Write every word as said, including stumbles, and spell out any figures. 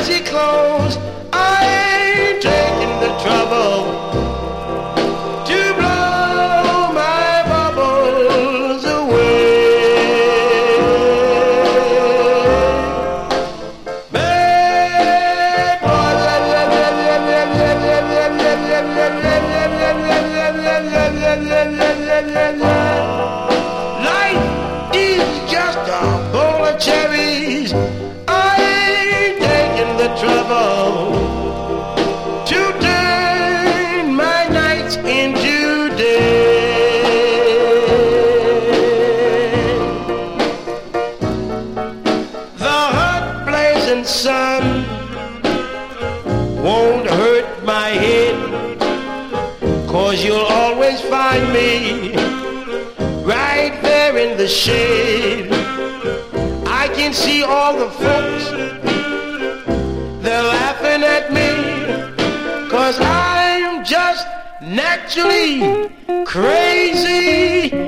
fancy clothes. I ain't taking the trouble to blow my bubbles away. Bad boy, la la la la la la la la la la la la la la. Life is just a bowl of cherries. I ain't taking the trouble to turn my nights into day. The hot blazing sun won't hurt my head, 'cause you'll always find me right there in the shade. I can see all the folks, they're laughing at me, 'cause I'm just naturally crazy